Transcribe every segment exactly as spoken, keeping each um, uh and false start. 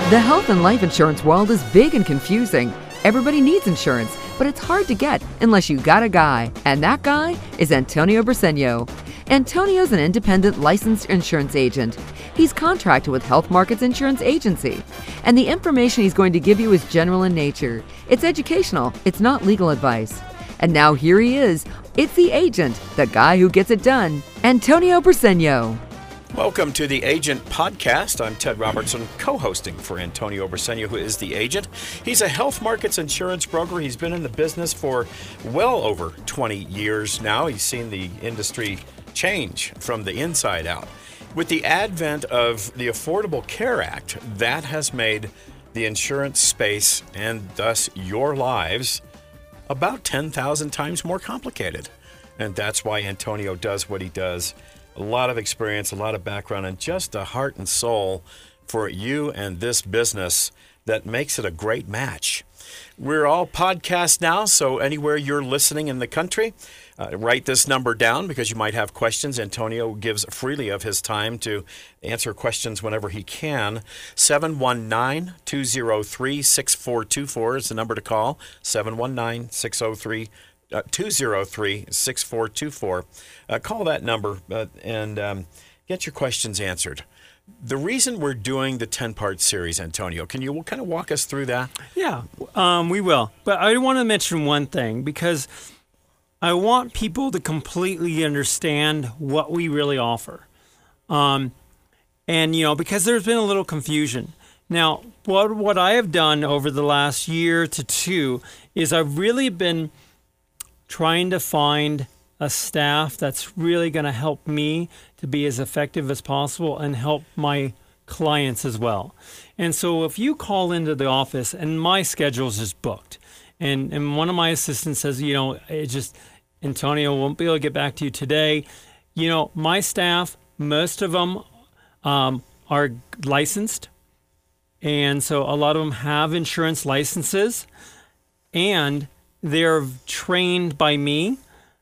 The health and life insurance world is big and confusing. Everybody needs insurance, but it's hard to get unless you got a guy. And that guy is Antonio Briseño. Antonio's an independent licensed insurance agent. He's contracted with Health Markets Insurance Agency. And the information he's going to give you is general in nature. It's educational. It's not legal advice. And now here he is. It's the agent, the guy who gets it done, Antonio Briseño. Welcome to the Agent Podcast. I'm Ted Robertson, co-hosting for Antonio Briseño, who is the agent. He's a Health Markets insurance broker. He's been in the business for well over twenty years now. He's seen the industry change from the inside out. With the advent of the Affordable Care Act, that has made the insurance space, and thus your lives, about ten thousand times more complicated. And that's why Antonio does what he does. A lot of experience, a lot of background, and just a heart and soul for you and this business that makes it a great match. We're all podcasts now, so anywhere you're listening in the country, uh, write this number down because you might have questions. Antonio gives freely of his time to answer questions whenever he can. seven one nine, two zero three, six four two four is the number to call. seven one nine, six zero three, two zero three, six four two four. Uh, call that number uh, and um, get your questions answered. The reason we're doing the ten-part series, Antonio, can you kind of walk us through that? Yeah, um, we will. But I want to mention one thing because I want people to completely understand what we really offer. Um, and, you know, because there's been a little confusion. Now, what, what I have done over the last year to two is I've really been trying to find a staff that's really going to help me to be as effective as possible and help my clients as well. And so if you call into the office and my schedule is just booked, and, and one of my assistants says, you know, it just, Antonio won't be able to get back to you today. You know, my staff, most of them um, are licensed. And so a lot of them have insurance licenses, and they're trained by me,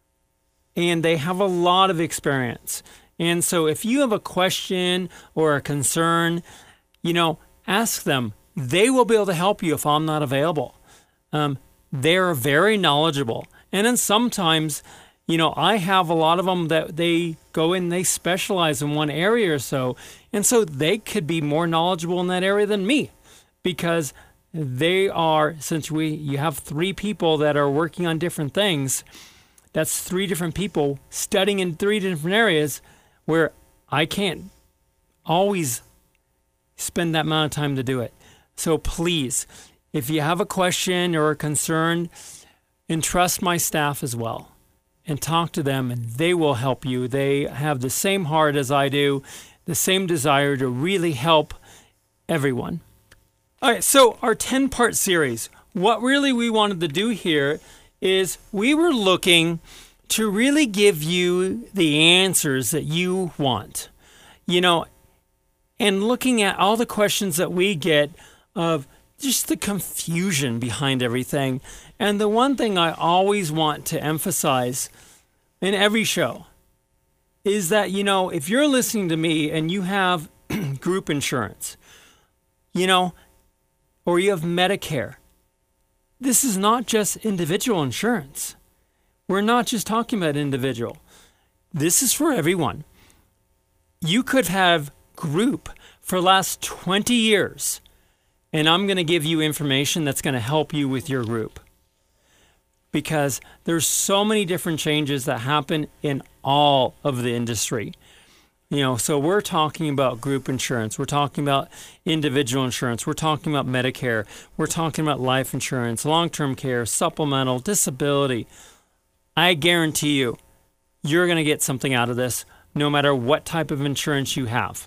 and they have a lot of experience. And so if you have a question or a concern, you know, ask them. They will be able to help you if I'm not available. Um, they're very knowledgeable. And then sometimes, you know, I have a lot of them that they go in, they specialize in one area or so. And so they could be more knowledgeable in that area than me because they are, since we you have three people that are working on different things, that's three different people studying in three different areas where I can't always spend that amount of time to do it. So please, if you have a question or a concern, entrust my staff as well and talk to them, and they will help you. They have the same heart as I do, the same desire to really help everyone. All right, so our ten-part series, what really we wanted to do here is we were looking to really give you the answers that you want. You know, and looking at all the questions that we get of just the confusion behind everything. And the one thing I always want to emphasize in every show is that, you know, if you're listening to me and you have group insurance, you know, or you have Medicare, this is not just individual insurance. We're not just talking about individual. This is for everyone. You could have group for the last twenty years, and I'm going to give you information that's going to help you with your group. Because there's so many different changes that happen in all of the industry. You know, so we're talking about group insurance. We're talking about individual insurance. We're talking about Medicare. We're talking about life insurance, long-term care, supplemental, disability. I guarantee you, you're going to get something out of this no matter what type of insurance you have.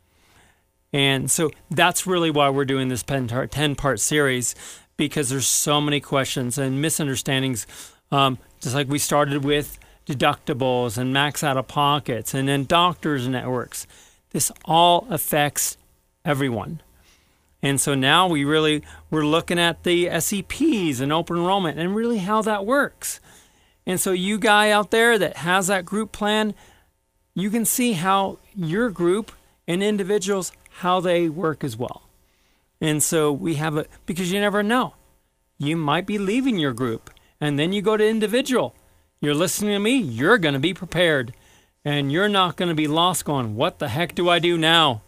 And so that's really why we're doing this ten-part series, because there's so many questions and misunderstandings, um, just like we started with deductibles and max out-of-pockets and then doctors' networks. This all affects everyone. And so now we really, we're looking at the S E Ps and open enrollment and really how that works. And so you guy out there that has that group plan, you can see how your group and individuals, how they work as well. And so we have a, because you never know. You might be leaving your group and then you go to individual. You're listening to me, you're going to be prepared. And you're not going to be lost going, what the heck do I do now?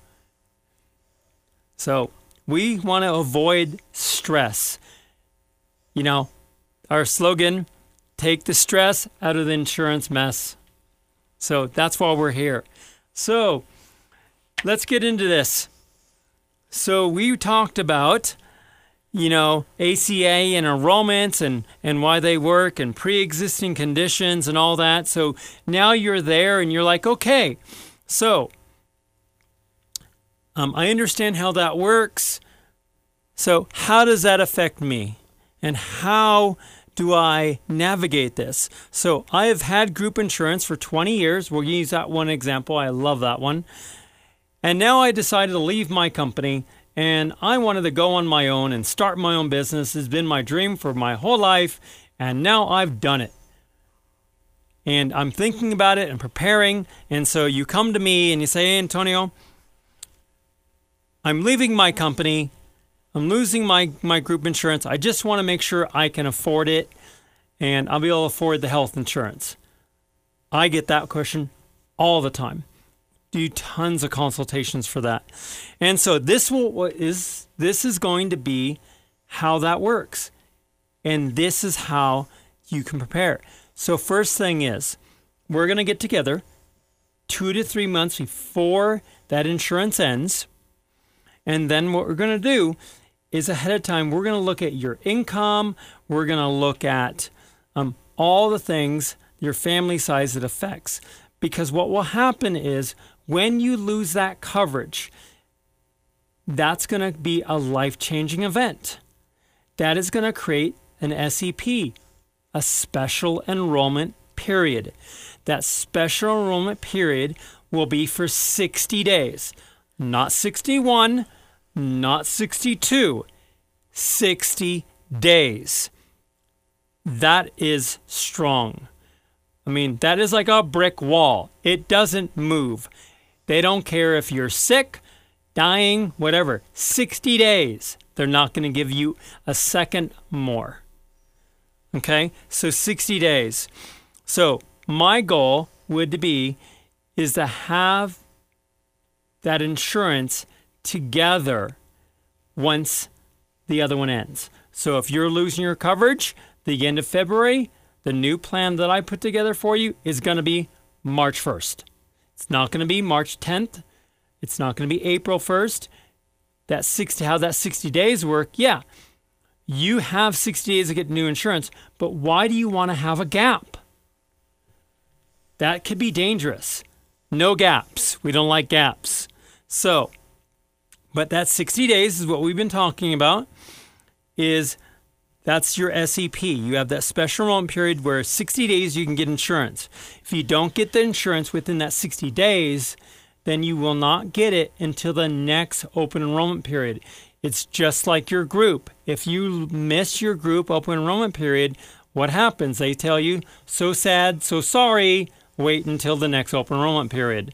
So we want to avoid stress. You know, our slogan, take the stress out of the insurance mess. So that's why we're here. So let's get into this. So we talked about, you know, A C A and enrollments and, and why they work and pre-existing conditions and all that. So now you're there and you're like, okay, so um, I understand how that works. So how does that affect me? And how do I navigate this? So I have had group insurance for twenty years. We'll use that one example. I love that one. And now I decided to leave my company and I wanted to go on my own and start my own business. It's been my dream for my whole life, and now I've done it. And I'm thinking about it and preparing. And so you come to me and you say, hey, Antonio, I'm leaving my company. I'm losing my, my group insurance. I just want to make sure I can afford it and I'll be able to afford the health insurance. I get that question all the time. Do tons of consultations for that. And so this will, is this is going to be how that works. And this is how you can prepare. So first thing is, we're going to get together two to three months before that insurance ends. And then what we're going to do is ahead of time, we're going to look at your income. We're going to look at um, all the things, your family size it affects. Because what will happen is when you lose that coverage, that's going to be a life-changing event. That is going to create an S E P, a special enrollment period. That special enrollment period will be for sixty days, not sixty-one, not sixty-two, sixty days. That is strong. I mean, that is like a brick wall. It doesn't move. They don't care if you're sick, dying, whatever. sixty days. They're not going to give you a second more. Okay? So sixty days. So my goal would be is to have that insurance together once the other one ends. So if you're losing your coverage the end of February, the new plan that I put together for you is going to be March first. It's not going to be March tenth. It's not going to be April first. That sixty, how that sixty days work, yeah. You have sixty days to get new insurance, but why do you want to have a gap? That could be dangerous. No gaps. We don't like gaps. So, but that sixty days is what we've been talking about, is that's your S E P. You have that special enrollment period where sixty days you can get insurance. If you don't get the insurance within that sixty days, then you will not get it until the next open enrollment period. It's just like your group. If you miss your group open enrollment period, what happens? They tell you, so sad, so sorry, wait until the next open enrollment period.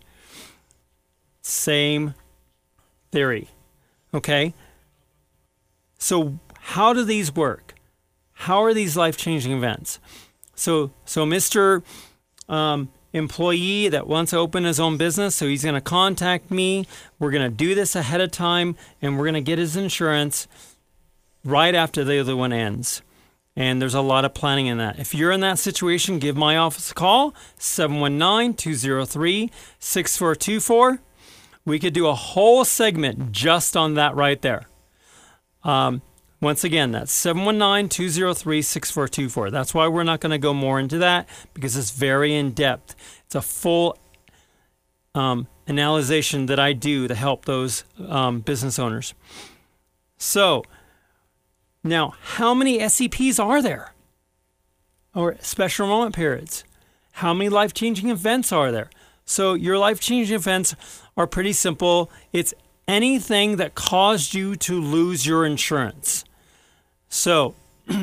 Same theory. Okay? So how do these work? How are these life-changing events? So, so Mister Um, employee that wants to open his own business, so he's going to contact me. We're going to do this ahead of time, and we're going to get his insurance right after the other one ends. And there's a lot of planning in that. If you're in that situation, give my office a call, seven one nine, two zero three, six four two four. We could do a whole segment just on that right there. Um, Once again, that's seven one nine, two zero three, six four two four. That's why we're not going to go more into that, because it's very in-depth. It's a full um, analysis that I do to help those um, business owners. So, now, how many S E Ps are there? Or special enrollment periods? How many life-changing events are there? So, your life-changing events are pretty simple. It's anything that caused you to lose your insurance. So,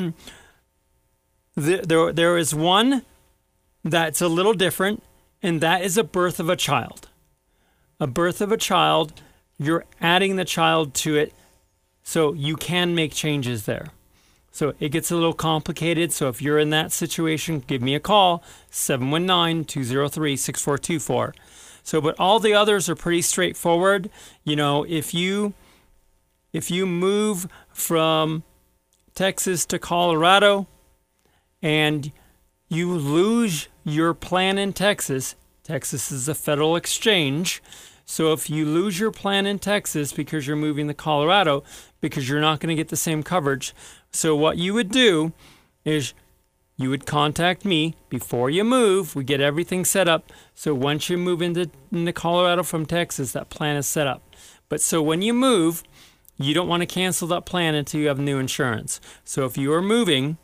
there, there is one that's a little different, and that is a birth of a child. A birth of a child, you're adding the child to it. So you can make changes there. So it gets a little complicated. So if you're in that situation, give me a call, seven one nine, two zero three, six four two four. So, but all the others are pretty straightforward. You know, if you if you move from Texas to Colorado and you lose your plan in Texas, Texas is a federal exchange. So if you lose your plan in Texas because you're moving to Colorado, because you're not going to get the same coverage, so what you would do is you would contact me before you move. We get everything set up. So once you move into, into Colorado from Texas, that plan is set up. But so when you move, you don't want to cancel that plan until you have new insurance. So if you are moving,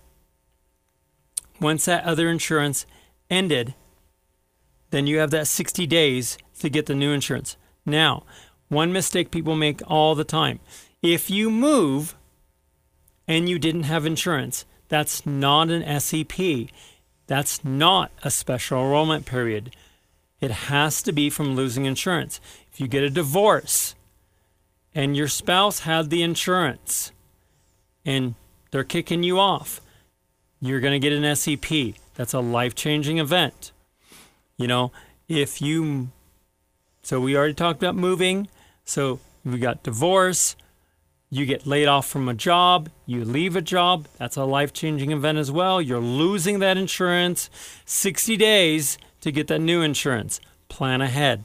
once that other insurance ended, then you have that sixty days to get the new insurance. Now, one mistake people make all the time. If you move and you didn't have insurance, that's not an S E P. That's not a special enrollment period. It has to be from losing insurance. If you get a divorce and your spouse had the insurance and they're kicking you off, you're going to get an S E P. That's a life-changing event. You know, if you, so we already talked about moving. So we got divorce, you get laid off from a job, you leave a job, that's a life-changing event as well. You're losing that insurance, sixty days to get that new insurance. Plan ahead.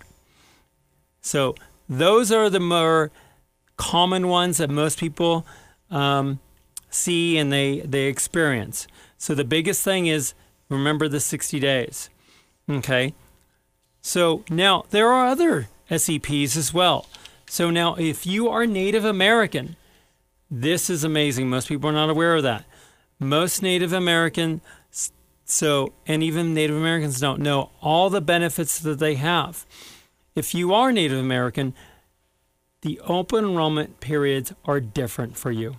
So those are the more common ones that most people um, see and they, they experience. So the biggest thing is remember the sixty days. Okay. So now there are other S E Ps as well. So now if you are Native American, this is amazing. Most people are not aware of that. Most Native American, so, and even Native Americans don't know all the benefits that they have. If you are Native American, the open enrollment periods are different for you.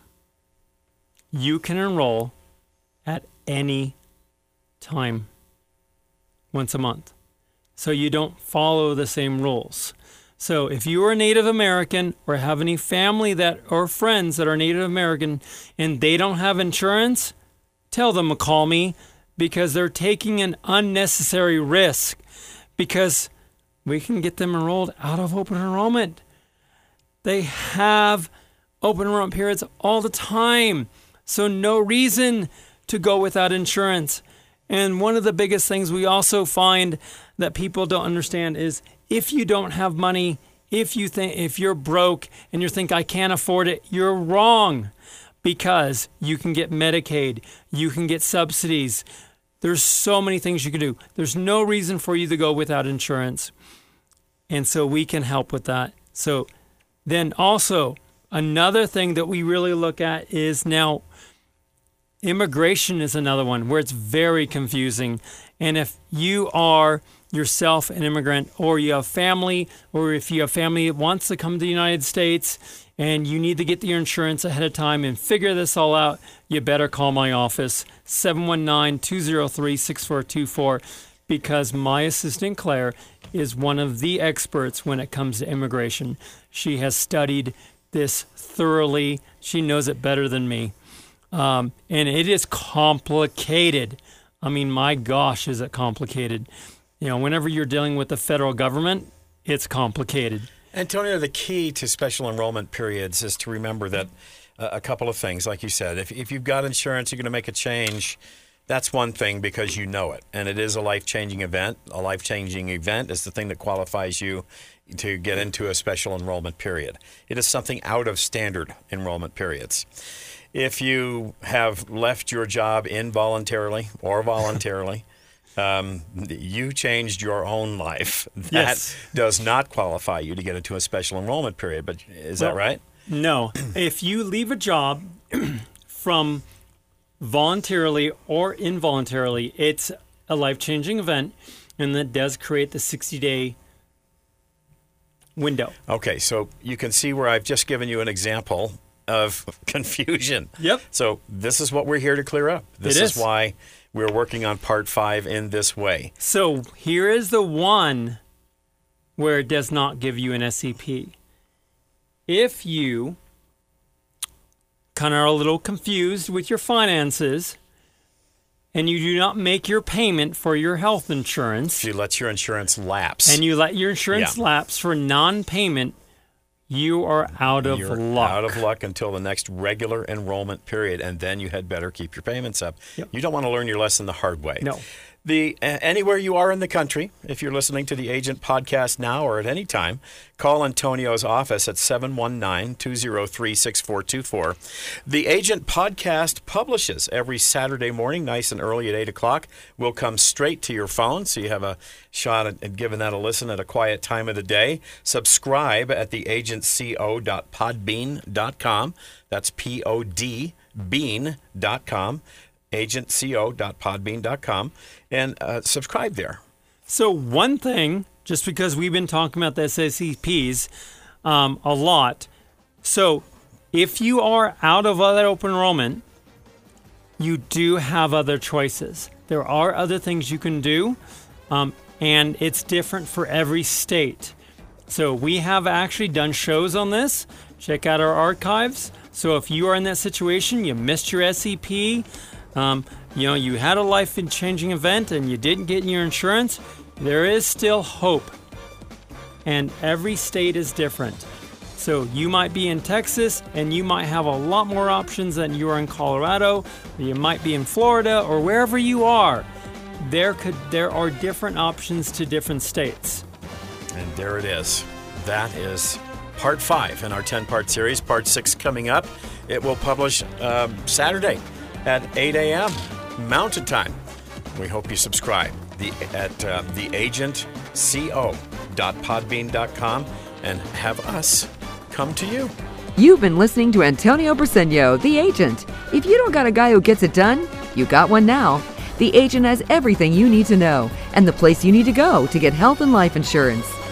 You can enroll at any time, once a month. So you don't follow the same rules. So if you are a Native American or have any family that or friends that are Native American and they don't have insurance, tell them to call me because they're taking an unnecessary risk because we can get them enrolled out of open enrollment. They have open enrollment periods all the time. So no reason to go without insurance. And one of the biggest things we also find that people don't understand is if you don't have money, if you think if you're broke and you think I can't afford it, you're wrong because you can get Medicaid, you can get subsidies. There's so many things you can do. There's no reason for you to go without insurance. And so we can help with that. So then also another thing that we really look at is now immigration is another one where it's very confusing. And if you are yourself an immigrant or you have family, or if you have family that wants to come to the United States and you need to get your insurance ahead of time and figure this all out, you better call my office, seven one nine, two zero three, six four two four, because my assistant Claire is one of the experts when it comes to immigration. She has studied this thoroughly. She knows it better than me. Um, and it is complicated. I mean, my gosh, is it complicated. You know, whenever you're dealing with the federal government, it's complicated. Antonio, the key to special enrollment periods is to remember that uh, a couple of things, like you said, if, if you've got insurance, you're going to make a change. That's one thing because you know it, and it is a life-changing event. A life-changing event is the thing that qualifies you to get into a special enrollment period. It is something out of standard enrollment periods. If you have left your job involuntarily or voluntarily, um, you changed your own life. That Yes. does not qualify you to get into a special enrollment period. But is Well, that right? No. If you leave a job from voluntarily or involuntarily, it's a life-changing event, and that does create the sixty-day window. Okay, so you can see where I've just given you an example of confusion. Yep. So this is what we're here to clear up. This It is is. why we're working on part five in this way. So here is the one where it does not give you an S E P. If you kind of are a little confused with your finances, and you do not make your payment for your health insurance, If you let your insurance lapse. and you let your insurance Yeah. lapse for non-payment, you are out of You're luck. out of luck until the next regular enrollment period, and then you had better keep your payments up. Yep. You don't want to learn your lesson the hard way. No. The uh, anywhere you are in the country, if you're listening to the Agent Podcast now or at any time, call Antonio's office at seven one nine, two oh three, six four two four. The Agent Podcast publishes every Saturday morning, nice and early at eight o'clock. We'll come straight to your phone, so you have a shot at, at giving that a listen at a quiet time of the day. Subscribe at the agent co dot podbean dot com. That's P O D bean dot com. agent co dot podbean dot com, and uh, subscribe there. So one thing, just because we've been talking about the S A C Ps um, a lot, so if you are out of that open enrollment, you do have other choices. There are other things you can do, um, and it's different for every state. So we have actually done shows on this. Check out our archives. So if you are in that situation, you missed your S E P, Um, you know, you had a life-changing event and you didn't get your insurance, there is still hope. And every state is different. So you might be in Texas and you might have a lot more options than you are in Colorado, or you might be in Florida, or wherever you are. There could there are different options to different states. And there it is. That is part five in our ten-part series. Part six coming up. It will publish um, Saturday at eight a.m. Mountain Time. We hope you subscribe the, at uh, the agent co dot podbean dot com and have us come to you. You've been listening to Antonio Briseño, the agent. If you don't got a guy who gets it done, you got one now. The agent has everything you need to know and the place you need to go to get health and life insurance.